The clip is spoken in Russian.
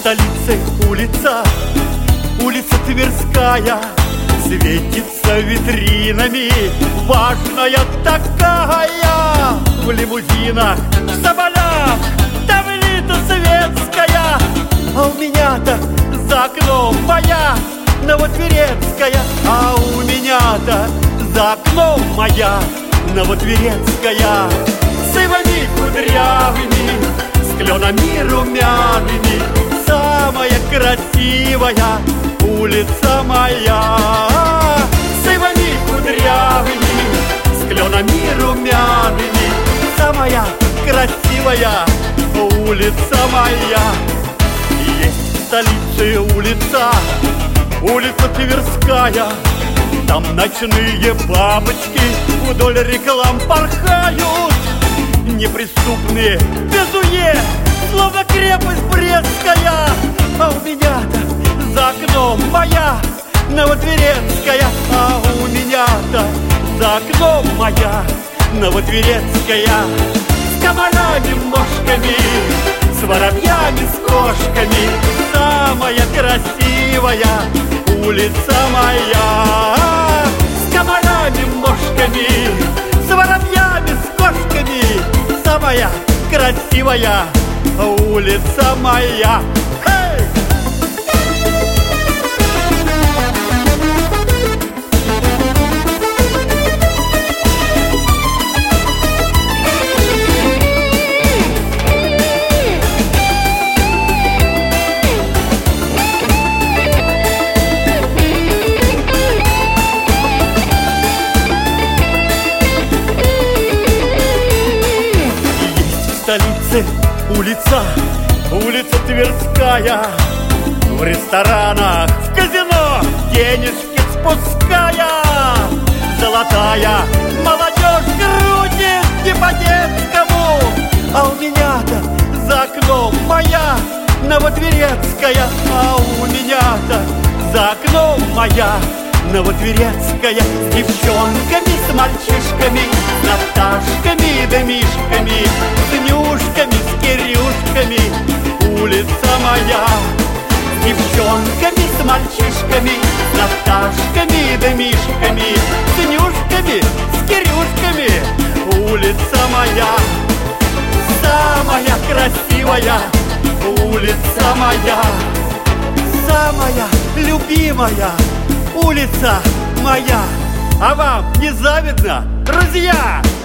столице улица, улица Тверская, светится витринами, важная такая. В лимузинах, в соболях, там элита светская, а у меня-то за окном моя Новотверецкая, а у меня-то за окном моя Новотверецкая. С ивами кудрявыми, с кленами румяными, самая красивая улица моя. С ивами кудрявыми, с кленами румяными, самая красивая улица моя. Есть в столице улица, улица Тверская, там ночные бабочки вдоль реклам порхают, неприступные, безуе, словно крепость Брестская. А у меня-то за окном моя Новотверецкая, а у меня-то за окном моя Новотверецкая. С комарами-мошками, с воробьями, с кошками, самая красивая улица моя. С комарами-мошками, с воробьями, с кошками, самая красивая улица моя. Столице улица, улица Тверская, в ресторанах, в казино денежки спуская, золотая молодежь крутит не по-детскому, а у меня-то за окном моя Новотверецкая, а у меня-то за окном моя Новотверецкая. С девчонками, с мальчишками, с Наташками да Мишками, с Нюшками, с Кирюшками улица моя. С девчонками, с мальчишками, с Наташками да Мишками, с Нюшками, с Кирюшками улица моя. Самая красивая улица моя, самая любимая улица моя. А вам не завидно, друзья?